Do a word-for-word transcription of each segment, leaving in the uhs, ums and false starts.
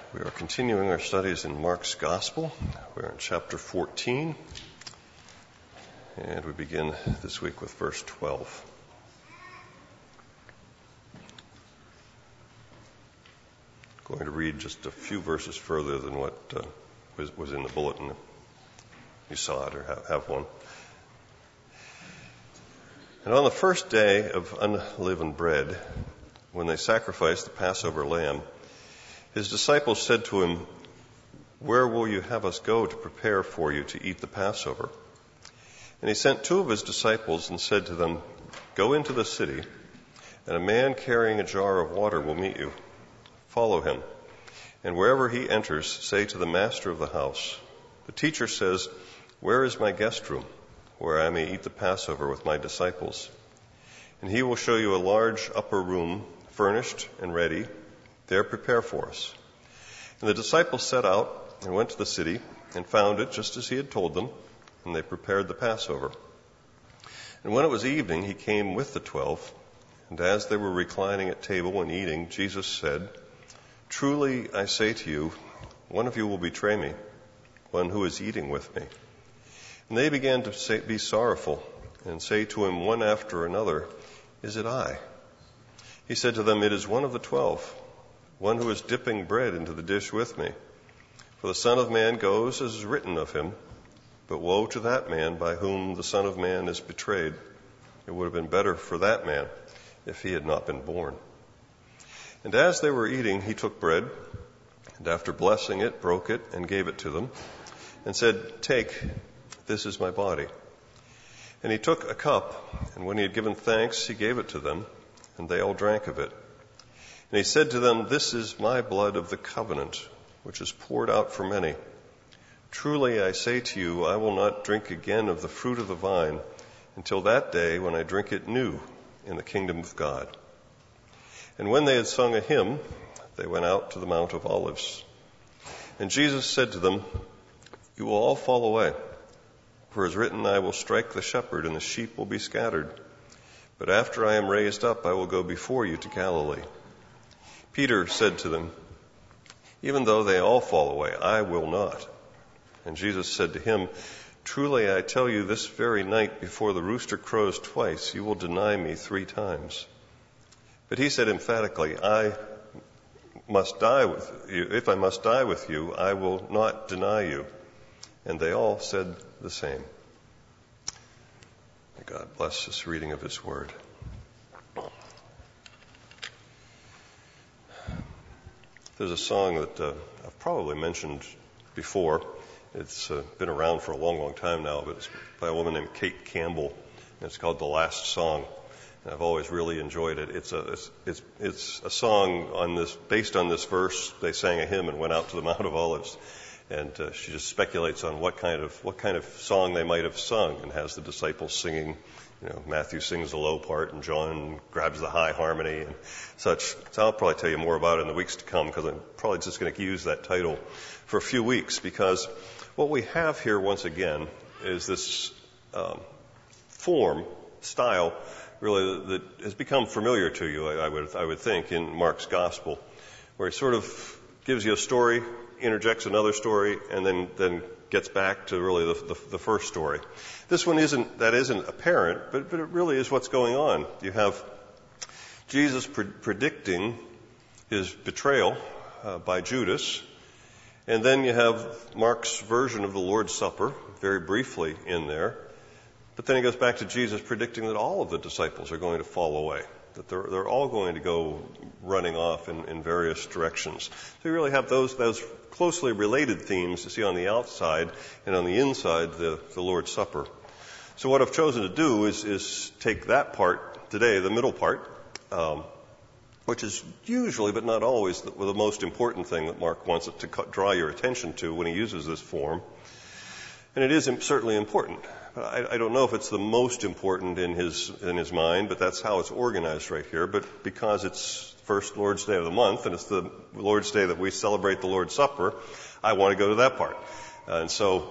We are continuing our studies in Mark's Gospel. We're in chapter fourteen, and we begin this week with verse twelve. I'm going to read just a few verses further than what uh, was, was in the bulletin. You saw it or have, have one. And on the first day of unleavened bread, when they sacrificed the Passover lamb, his disciples said to him, "Where will you have us go to prepare for you to eat the Passover?" And he sent two of his disciples and said to them, "Go into the city, and a man carrying a jar of water will meet you. Follow him, and wherever he enters, say to the master of the house, 'The teacher says, where is my guest room, where I may eat the Passover with my disciples?' And he will show you a large upper room, furnished and ready. There prepare for us." And the disciples set out and went to the city and found it just as he had told them, and they prepared the Passover. And when it was evening, he came with the twelve, and as they were reclining at table and eating, Jesus said, "Truly I say to you, one of you will betray me, one who is eating with me." And they began to say, be sorrowful and say to him one after another, "Is it I?" He said to them, "It is one of the twelve, one who is dipping bread into the dish with me. For the Son of Man goes as is written of him, but woe to that man by whom the Son of Man is betrayed. It would have been better for that man if he had not been born." And as they were eating, he took bread, and after blessing it, broke it and gave it to them, and said, "Take, this is my body." And he took a cup, and when he had given thanks, he gave it to them, and they all drank of it. And he said to them, "This is my blood of the covenant, which is poured out for many. Truly I say to you, I will not drink again of the fruit of the vine until that day when I drink it new in the kingdom of God." And when they had sung a hymn, they went out to the Mount of Olives. And Jesus said to them, "You will all fall away, for it is written, I will strike the shepherd, and the sheep will be scattered. But after I am raised up, I will go before you to Galilee." Peter said to them, "Even though they all fall away, I will not." And Jesus said to him, "Truly I tell you, this very night before the rooster crows twice, you will deny me three times." But he said emphatically, "I must die with you. If I must die with you, I will not deny you." And they all said the same. May God bless this reading of his word. There's a song that uh, I've probably mentioned before. It's uh, been around for a long, long time now, but it's by a woman named Kate Campbell, and it's called "The Last Song." And I've always really enjoyed it. It's a it's it's, it's a song on this based on this verse. They sang a hymn and went out to the Mount of Olives, and uh, she just speculates on what kind of what kind of song they might have sung, and has the disciples singing. You know, Matthew sings the low part, and John grabs the high harmony and such. So I'll probably tell you more about it in the weeks to come, because I'm probably just going to use that title for a few weeks, because what we have here once again is this um, form, style, really that has become familiar to you, I, I would I would think, in Mark's Gospel, where he sort of gives you a story, interjects another story, and then then gets back to really the, the, the first story. This one isn't, that isn't apparent, but, but it really is what's going on. You have Jesus pre- predicting his betrayal uh, by Judas, and then you have Mark's version of the Lord's Supper, very briefly in there, but then he goes back to Jesus predicting that all of the disciples are going to fall away, that they're, they're all going to go running off in, in various directions. So you really have those those closely related themes to see on the outside, and on the inside, the, the Lord's Supper. So what I've chosen to do is, is take that part today, the middle part, um, which is usually, but not always, the, the most important thing that Mark wants it to draw your attention to when he uses this form. And it is certainly important. I, I don't know if it's the most important in his in his mind, but that's how it's organized right here. But because it's first Lord's Day of the month, and it's the Lord's Day that we celebrate the Lord's Supper, I want to go to that part. Uh, and so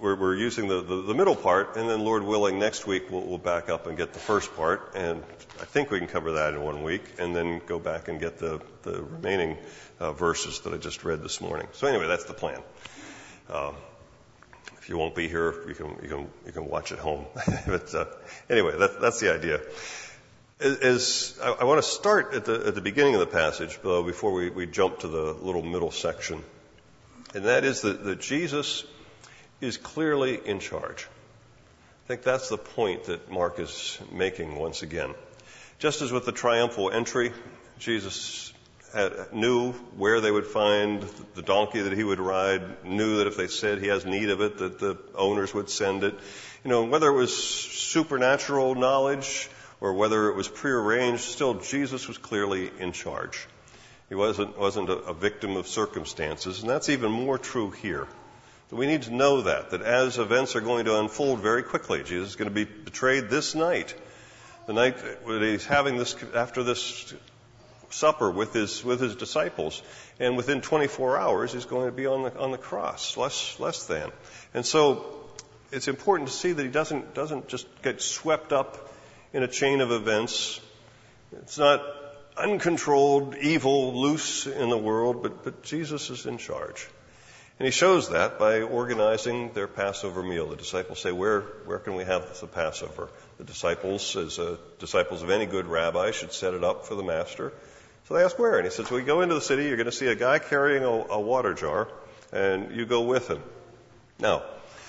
we're, we're using the, the, the middle part, and then Lord willing, next week we'll, we'll back up and get the first part, and I think we can cover that in one week, and then go back and get the, the remaining uh, verses that I just read this morning. So anyway, that's the plan. Uh, if you won't be here, you can you can you can watch at home. But uh, anyway, that, that's the idea. As, as I, I want to start at the at the beginning of the passage, though, before we, we jump to the little middle section, and that is that, that Jesus is clearly in charge. I think that's the point that Mark is making once again. Just as with the triumphal entry, Jesus had, knew where they would find the donkey that he would ride, knew that if they said he has need of it, that the owners would send it. You know, whether it was supernatural knowledge or whether it was prearranged, still Jesus was clearly in charge. He wasn't, wasn't a, a victim of circumstances, and that's even more true here. We need to know that, that as events are going to unfold very quickly, Jesus is going to be betrayed this night, the night when he's having this, after this supper with his, with his disciples, and within twenty-four hours he's going to be on the, on the cross, less, less than. And so it's important to see that he doesn't, doesn't just get swept up in a chain of events. It's not uncontrolled evil loose in the world, but, but Jesus is in charge. And he shows that by organizing their Passover meal. The disciples say, where, where can we have the Passover? The disciples, as uh, disciples of any good rabbi, should set it up for the master. So they ask where, and he says, well, you go into the city, you're going to see a guy carrying a, a water jar, and you go with him. Now,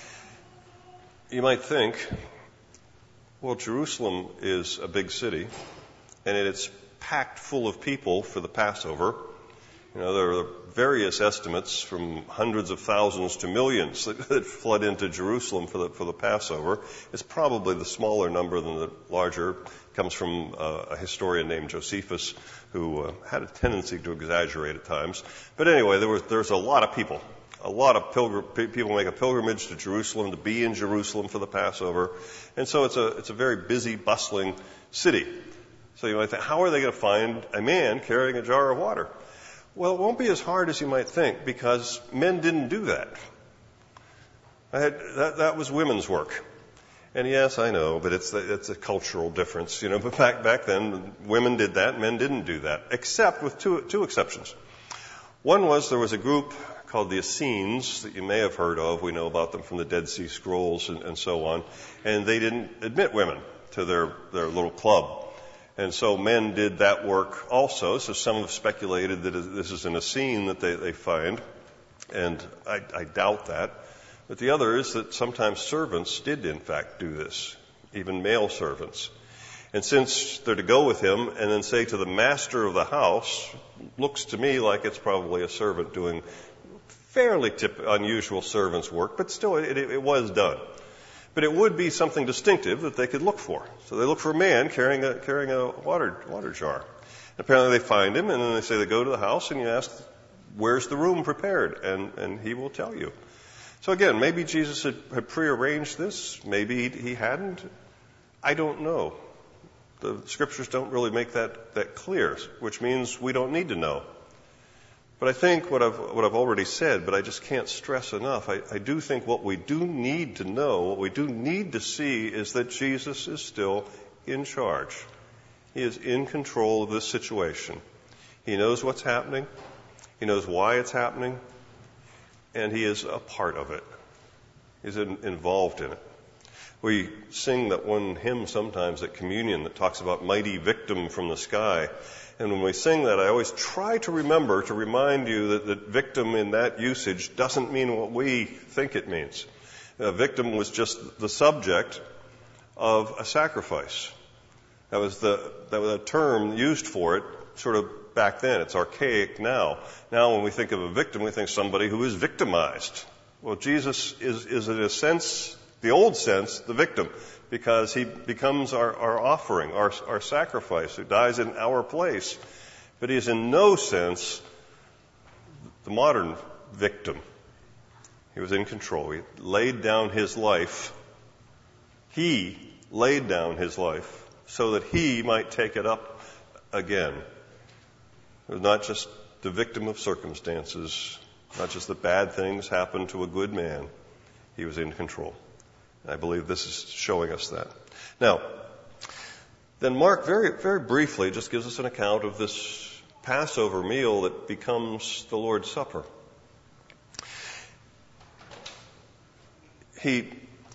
you might think, well, Jerusalem is a big city, and it's packed full of people for the Passover. You know, there are various estimates from hundreds of thousands to millions that, that flood into Jerusalem for the for the Passover. It's probably the smaller number than the larger. It comes from uh, a historian named Josephus, who uh, had a tendency to exaggerate at times. But anyway, there was there's a lot of people. A lot of pilgr- people make a pilgrimage to Jerusalem to be in Jerusalem for the Passover, and so it's a it's a very busy, bustling city. So you might think, how are they going to find a man carrying a jar of water? Well, it won't be as hard as you might think, because men didn't do that. I had, that, that was women's work. And yes, I know, but it's, it's a cultural difference, you know. But back, back then, women did that, men didn't do that, except with two, two exceptions. One was there was a group called the Essenes that you may have heard of. We know about them from the Dead Sea Scrolls and, and so on. And they didn't admit women to their, their little club. And so men did that work also. So some have speculated that this is an Essene that they, they find, and I, I doubt that. But the other is that sometimes servants did in fact do this, even male servants. And since they're to go with him and then say to the master of the house, looks to me like it's probably a servant doing fairly tip, unusual servant's work, but still it, it, it was done. But it would be something distinctive that they could look for. So they look for a man carrying a carrying a water water jar. Apparently they find him, and then they say they go to the house, and you ask, where's the room prepared? And, and he will tell you. So again, maybe Jesus had, had prearranged this. Maybe he, he hadn't. I don't know. The scriptures don't really make that, that clear, which means we don't need to know. But I think what I've, what I've already said, but I just can't stress enough, I, I do think what we do need to know, what we do need to see is that Jesus is still in charge. He is in control of this situation. He knows what's happening. He knows why it's happening. And he is a part of it. He's in, involved in it. We sing that one hymn sometimes at communion that talks about mighty victim from the sky. And when we sing that, I always try to remember to remind you that, that victim in that usage doesn't mean what we think it means. A victim was just the subject of a sacrifice. That was the that was a term used for it sort of back then. It's archaic now. Now when we think of a victim, we think somebody who is victimized. Well, Jesus is, is in a sense, the old sense, the victim, because he becomes our, our offering, our, our sacrifice, who dies in our place. But he is in no sense the modern victim. He was in control. He laid down his life. He laid down his life so that he might take it up again. It was not just the victim of circumstances, not just that bad things happen to a good man. He was in control. I believe this is showing us that. Now, then Mark very, very briefly just gives us an account of this Passover meal that becomes the Lord's Supper. He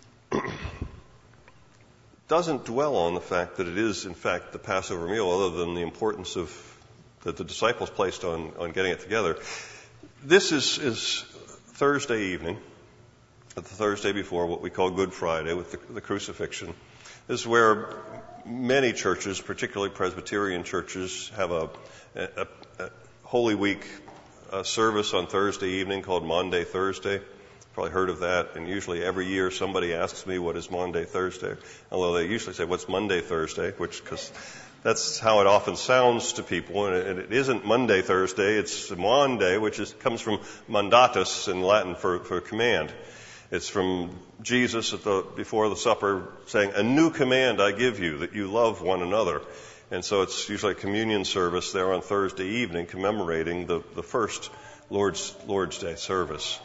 doesn't dwell on the fact that it is, in fact, the Passover meal, other than the importance of that the disciples placed on, on getting it together. This is, is Thursday evening, the Thursday before what we call Good Friday with the, the crucifixion. This is where many churches, particularly Presbyterian churches, have a, a, a Holy Week uh, service on Thursday evening called Maundy Thursday. Probably heard of that, and usually every year somebody asks me what is Maundy Thursday, although they usually say what's Monday Thursday, which because that's how it often sounds to people, and it, and it isn't Monday Thursday, it's Maundy, which is, comes from mandatus in Latin for, for command. It's from Jesus at the before the supper saying, "A new command I give you, that you love one another." And so it's usually a communion service there on Thursday evening commemorating the, the first Lord's, Lord's Day service.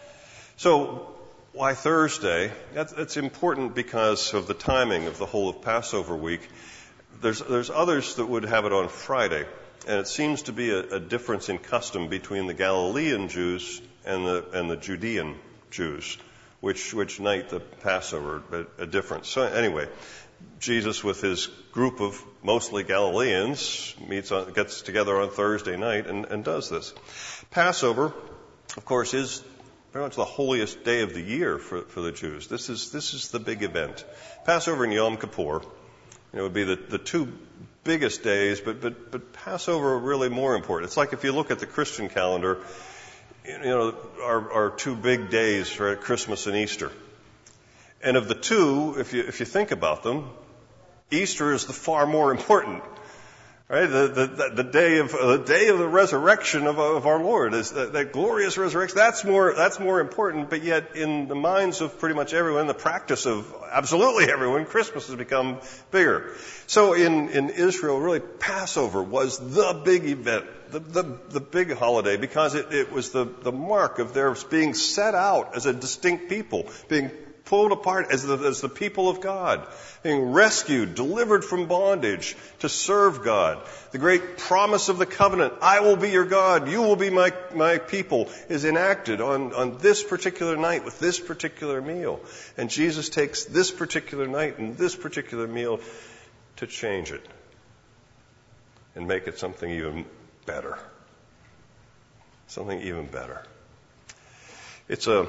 So why Thursday? That's, that's important because of the timing of the whole of Passover week. There's, there's others that would have it on Friday, and it seems to be a, a difference in custom between the Galilean Jews and the, and the Judean Jews, which, which night the Passover, a, a difference. So anyway, Jesus with his group of mostly Galileans meets on, gets together on Thursday night and, and does this. Passover, of course, is very much the holiest day of the year for, for the Jews. This is, this is the big event. Passover and Yom Kippur, you know, would be the, the two biggest days, but, but, but Passover are really more important. It's like if you look at the Christian calendar, you know, our, our two big days for Christmas and Easter. And of the two, if you, if you think about them, Easter is the far more important. Right, the, the the day of the day of the resurrection of, of our Lord is that, that glorious resurrection. That's more that's more important. But yet, in the minds of pretty much everyone, the practice of absolutely everyone, Christmas has become bigger. So in in Israel, really, Passover was the big event, the the, the big holiday, because it, it was the the mark of their being set out as a distinct people, being pulled apart as the, as the people of God, being rescued, delivered from bondage to serve God. The great promise of the covenant, I will be your God, you will be my, my people, is enacted on, on this particular night with this particular meal. And Jesus takes this particular night and this particular meal to change it and make it something even better. Something even better. It's a...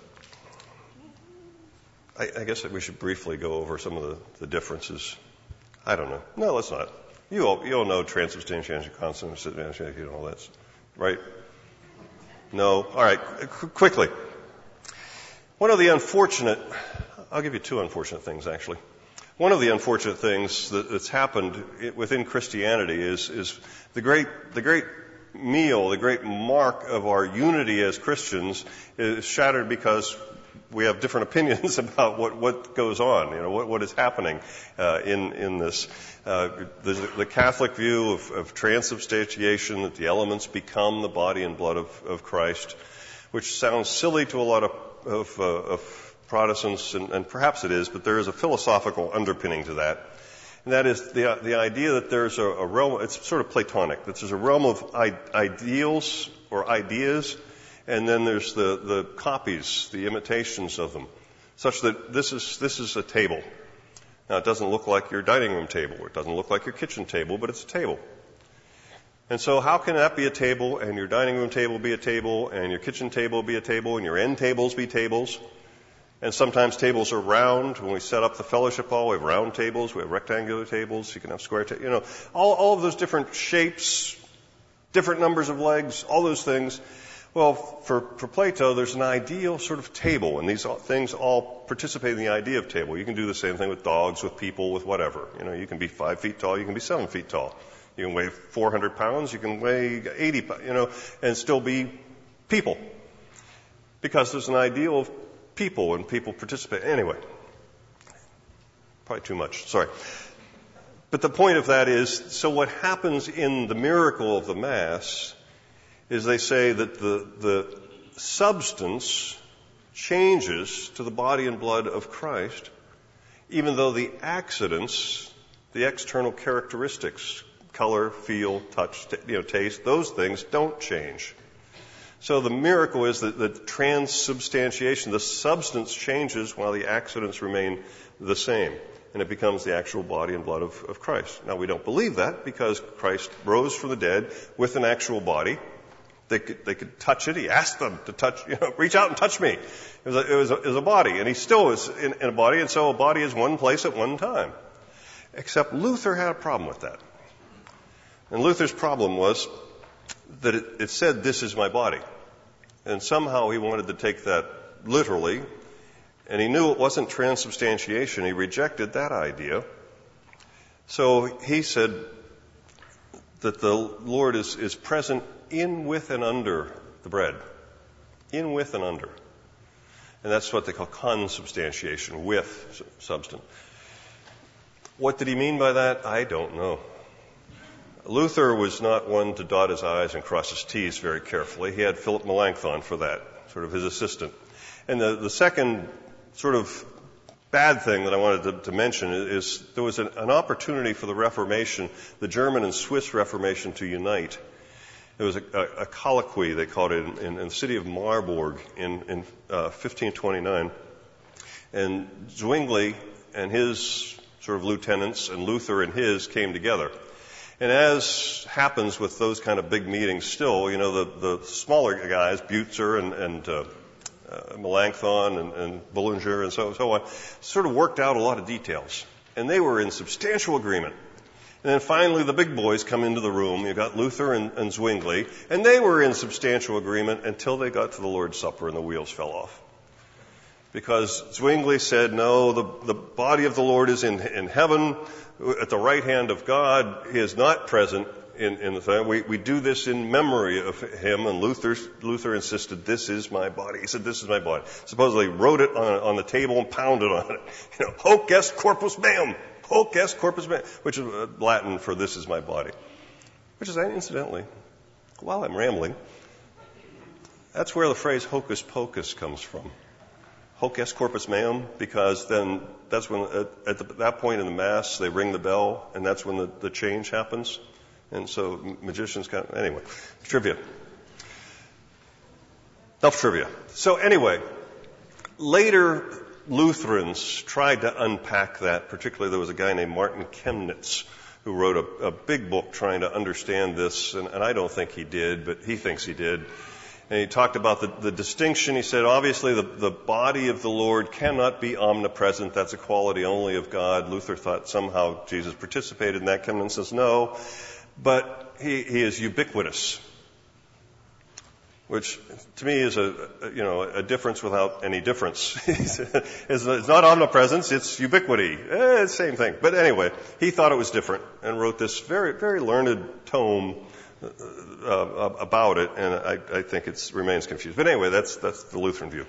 I, I guess that we should briefly go over some of the, the differences. I don't know. No, let's not. You all, you all know transubstantiation, consubstantiation, you know all that, right? No? All right. Qu- quickly. One of the unfortunate, I'll give you two unfortunate things, actually. One of the unfortunate things that, that's happened within Christianity is, is the great, the great meal, the great mark of our unity as Christians is shattered because we have different opinions about what, what goes on, you know, what, what is happening uh, in in this. Uh, the, the Catholic view of, of transubstantiation, that the elements become the body and blood of, of Christ, which sounds silly to a lot of, of, uh, of Protestants, and, and perhaps it is, but there is a philosophical underpinning to that. And that is the the idea that there's a, a realm, it's sort of Platonic, that there's a realm of I- ideals or ideas, and then there's the, the copies, the imitations of them, such that this is this is a table. Now, it doesn't look like your dining room table. It doesn't look like your kitchen table, but it's a table. And so how can that be a table, and your dining room table be a table, and your kitchen table be a table, and your end tables be tables? And sometimes tables are round. When we set up the fellowship hall, we have round tables. We have rectangular tables. You can have square tables. You know, all, all of those different shapes, different numbers of legs, all those things. Well, for, for Plato, there's an ideal sort of table, and these all, things all participate in the idea of table. You can do the same thing with dogs, with people, with whatever. You know, you can be five feet tall, you can be seven feet tall. You can weigh four hundred pounds, you can weigh eighty pounds, you know, and still be people. Because there's an ideal of people, and people participate. Anyway, probably too much, sorry. But the point of that is, so what happens in the miracle of the Mass is they say that the, the substance changes to the body and blood of Christ, even though the accidents, the external characteristics, color, feel, touch, you know, taste, those things don't change. So the miracle is that the transubstantiation, the substance changes while the accidents remain the same, and it becomes the actual body and blood of, of Christ. Now, we don't believe that because Christ rose from the dead with an actual body. They could, they could touch it. He asked them to touch, you know, reach out and touch me. It was a, it was a, it was a body, and he still is in, in a body, and so a body is one place at one time. Except Luther had a problem with that. And Luther's problem was that it, it said, "This is my body." And somehow he wanted to take that literally, and he knew it wasn't transubstantiation. He rejected that idea. So he said that the Lord is, is present in, with, and under the bread. In, with, and under. And that's what they call consubstantiation, with substance. What did he mean by that? I don't know. Luther was not one to dot his I's and cross his T's very carefully. He had Philip Melanchthon for that, sort of his assistant. And the, the second sort of bad thing that I wanted to, to mention is there was an, an opportunity for the Reformation, the German and Swiss Reformation, to unite. There was a, a, a colloquy, they called it, in, in, in the city of Marburg in, in uh, fifteen twenty-nine. And Zwingli and his sort of lieutenants and Luther and his came together. And as happens with those kind of big meetings still, you know, the, the smaller guys, Butzer and, and uh, uh, Melanchthon and, and Bullinger and so, so on, sort of worked out a lot of details. And they were in substantial agreement. And then finally the big boys come into the room. You've got Luther and, and Zwingli, and they were in substantial agreement until they got to the Lord's Supper and the wheels fell off. Because Zwingli said, no, the, the body of the Lord is in, in heaven, at the right hand of God. He is not present in, in the thing. We, we do this in memory of him, and Luther, Luther insisted, this is my body. He said, this is my body. Supposedly wrote it on, on the table and pounded on it. You know, hoc est corpus meum, hoc est corpus meum, which is Latin for this is my body. Which is, incidentally, while I'm rambling, that's where the phrase hocus pocus comes from. Hoc est corpus meum, because then that's when, at, at the, that point in the Mass, they ring the bell, and that's when the, the change happens. And so magicians kind of, anyway, trivia. Enough trivia. So anyway, later Lutherans tried to unpack that. Particularly there was a guy named Martin Chemnitz who wrote a, a big book trying to understand this, and, and I don't think he did, but he thinks he did. And he talked about the, the distinction. He said, obviously, the, the body of the Lord cannot be omnipresent. That's a quality only of God. Luther thought somehow Jesus participated in that. Chemnitz says no. But he, he is ubiquitous, which to me is a, a you know a difference without any difference. it's, it's not omnipresence; it's ubiquity. Eh, it's the same thing. But anyway, he thought it was different and wrote this very very learned tome Uh, about it, and I, I think it remains confused. But anyway, that's that's the Lutheran view.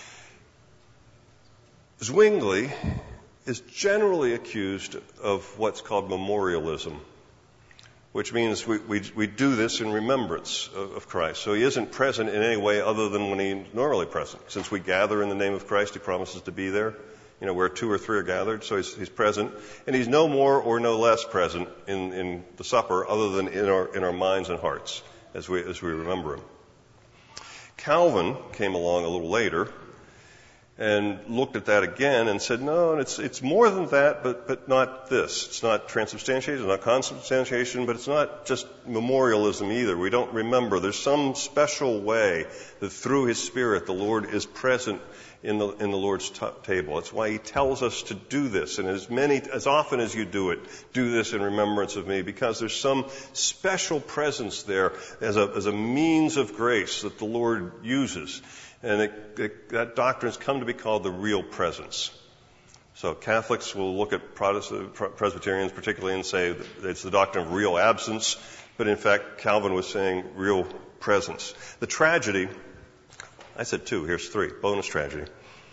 Zwingli is generally accused of what's called memorialism, which means we, we, we do this in remembrance of, of Christ. So he isn't present in any way other than when he's normally present. Since we gather in the name of Christ, he promises to be there. You know, where two or three are gathered, so he's, he's present. And he's no more or no less present in, in the supper other than in our, in our minds and hearts as we, as we remember him. Calvin came along a little later and looked at that again and said, no, it's, it's more than that, but, but not this. It's not transubstantiation, it's not consubstantiation, but it's not just memorialism either. We don't remember. There's some special way that through his Spirit the Lord is present in the, in the Lord's t- table. That's why he tells us to do this. And as many, as often as you do it, do this in remembrance of me, because there's some special presence there as a, as a means of grace that the Lord uses. And it, it, that doctrine has come to be called the real presence. So Catholics will look at Protestant, Presbyterians particularly and say that it's the doctrine of real absence, but in fact Calvin was saying real presence. The tragedy, I said two, here's three, bonus tragedy.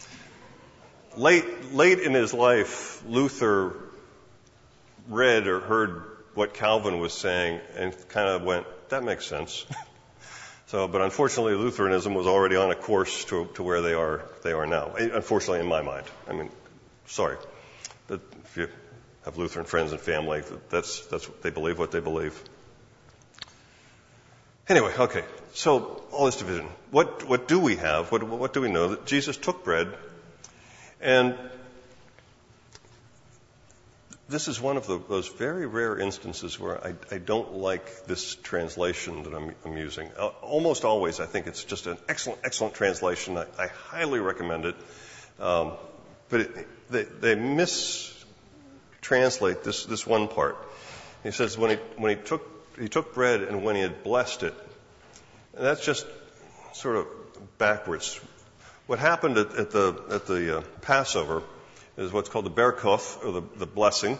Late, late in his life, Luther read or heard what Calvin was saying and kind of went, that makes sense. So, but unfortunately, Lutheranism was already on a course to, to where they are they are now. Unfortunately, in my mind. I mean, sorry, but if you have Lutheran friends and family, that's that's what they believe. What they believe. Anyway, okay. So all this division. What what do we have? What what do we know? That Jesus took bread, and this is one of the, those very rare instances where I, I don't like this translation that I'm, I'm using. Uh, almost always, I think it's just an excellent, excellent translation. I, I highly recommend it. Um, but it, they, they mistranslate this this one part. He says when he when he took he took bread and when he had blessed it. And that's just sort of backwards. What happened at, at the at the uh, Passover is what's called the Berkoth, or the, the blessing.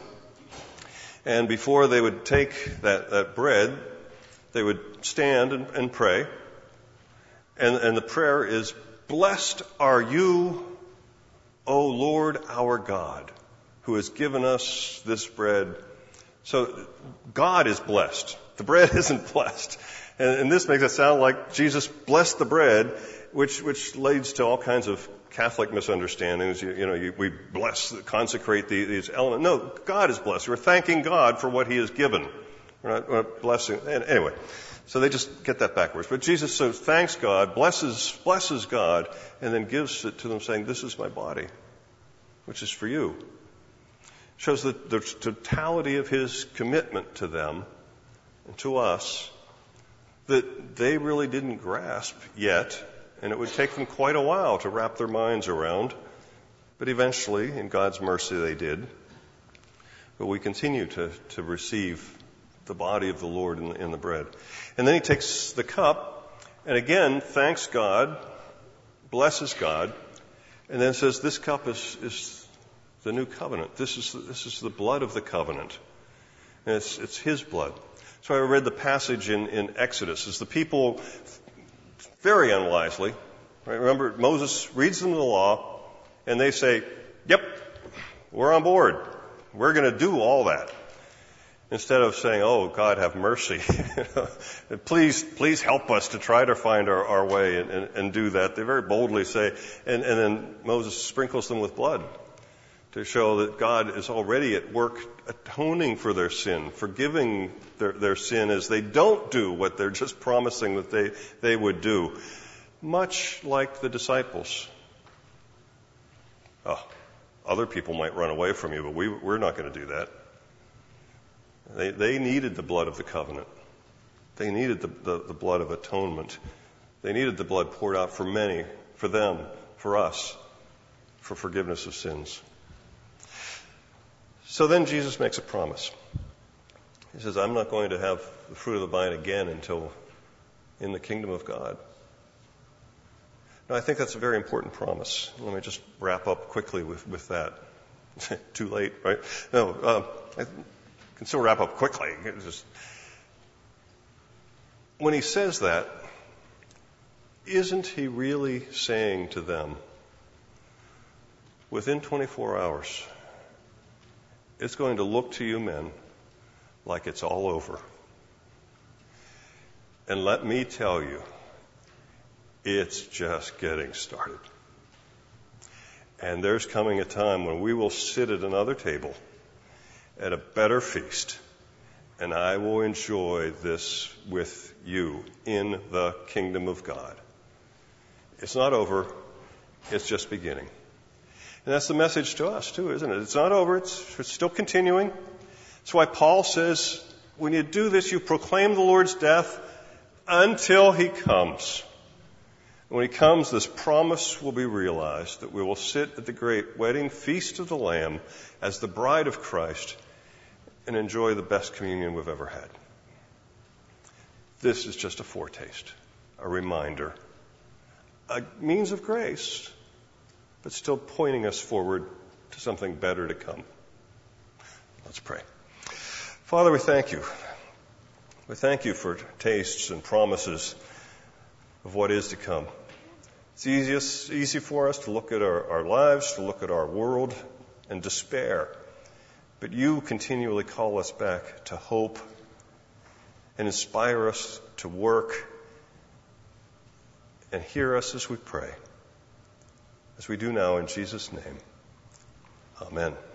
And before they would take that, that bread, they would stand and, and pray. And, and the prayer is, "Blessed are you, O Lord our God, who has given us this bread." So God is blessed. The bread isn't blessed. And, and this makes it sound like Jesus blessed the bread, which, which leads to all kinds of Catholic misunderstandings. You, you know, you, we bless, consecrate the, these elements. No, God is blessed. We're thanking God for what He has given. We're not, we're not blessing. Anyway, so they just get that backwards. But Jesus so thanks God, blesses blesses God, and then gives it to them, saying, "This is my body, which is for you." Shows the, the totality of His commitment to them and to us that they really didn't grasp yet. And it would take them quite a while to wrap their minds around. But eventually, in God's mercy, they did. But we continue to, to receive the body of the Lord in the, in the bread. And then He takes the cup, and again, thanks God, blesses God, and then says, "This cup is, is the new covenant. This is, this is the blood of the covenant. And it's, it's His blood." So I read the passage in, in Exodus. As the people, very unwisely, right? Remember, Moses reads them the law, and they say, "Yep, we're on board. We're going to do all that." Instead of saying, "Oh, God, have mercy. please, please help us to try to find our, our way and, and, and do that." They very boldly say, and, and then Moses sprinkles them with blood to show that God is already at work atoning for their sin, forgiving their, their sin as they don't do what they're just promising that they, they would do. Much like the disciples. Oh, other people might run away from you, but we, we're not going to do that. They, they needed the blood of the covenant. They needed the, the, the blood of atonement. They needed the blood poured out for many, for them, for us, for forgiveness of sins. So then Jesus makes a promise. He says, "I'm not going to have the fruit of the vine again until in the kingdom of God." Now, I think that's a very important promise. Let me just wrap up quickly with, with that. Too late, right? No, uh, I can still wrap up quickly. It's just, when he says that, isn't he really saying to them, within twenty-four hours, it's going to look to you men like it's all over. And let me tell you, it's just getting started. And there's coming a time when we will sit at another table at a better feast, and I will enjoy this with you in the kingdom of God. It's not over. It's just beginning. And that's the message to us, too, isn't it? It's not over. It's, it's still continuing. That's why Paul says, when you do this, you proclaim the Lord's death until He comes. When He comes, this promise will be realized that we will sit at the great wedding feast of the Lamb as the bride of Christ and enjoy the best communion we've ever had. This is just a foretaste, a reminder, a means of grace, but still pointing us forward to something better to come. Let's pray. Father, we thank you. We thank you for tastes and promises of what is to come. It's easiest, easy for us to look at our, our lives, to look at our world and despair. But you continually call us back to hope and inspire us to work and hear us as we pray. As we do now in Jesus' name. Amen.